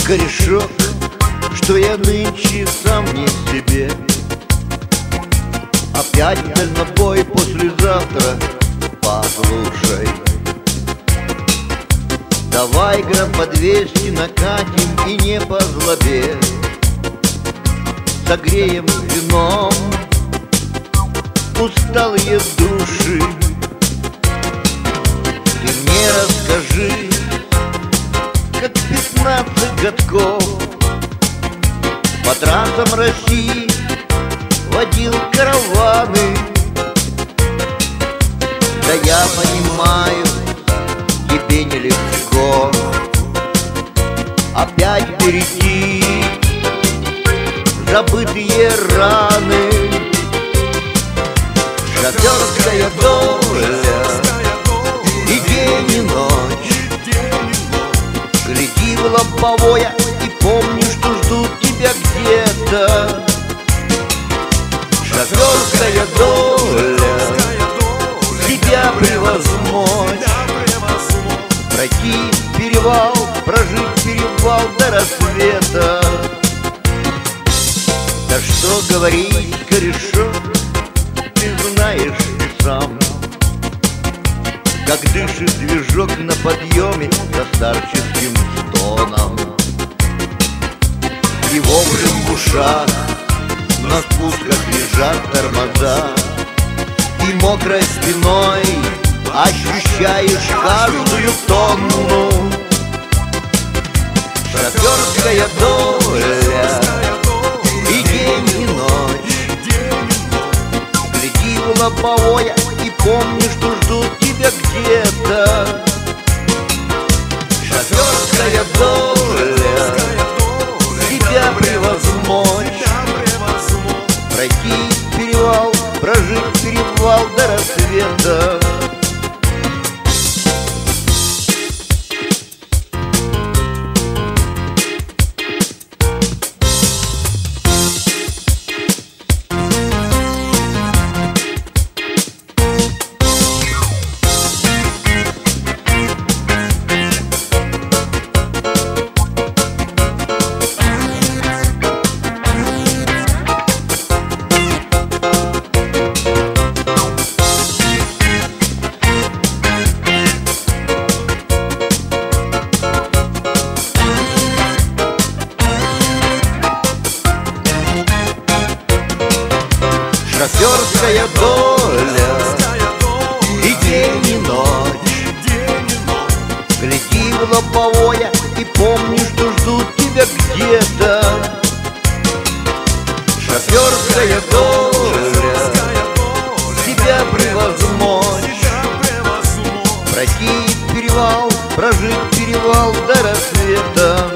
корешок, что я нынче сам не в себе. Опять дальнобой послезавтра, послушай. Давай грамм по 200 накатим и не по злобе. Согреем вином усталые души. Ты мне расскажи, как 15 годков по трассам России водил караваны. Да я понимаю, тебе нелегко опять перейти забытые раны. Шоферская доля и день и ночь. Гляди в лобовое и помни, что ждут тебя где-то. Шоферская доля тебя превозмочь, пройти перевал, прожить перевал до рассвета. Да что говорить, корешок, ты знаешь и сам, как дышит движок на подъеме со старческим стоном. И вовремя в ушах на спусках лежат тормоза, и мокрой спиной ощущаешь каждую тонну. Шоферская доля и день и ночь. Гляди в лобовое и помни, что ждут тебя где-то. Шоферская доля тебя превозмочь, пройти перевал, прожить перевал до рассвета. Шоферская доля и день и ночь. Гляди в лобовое и помни, что ждут тебя где-то. Шоферская доля тебя превозмочь, пройти перевал, прожить перевал до рассвета.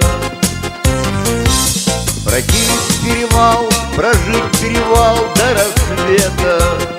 Пройти перевал, прожить перевал до рассвета.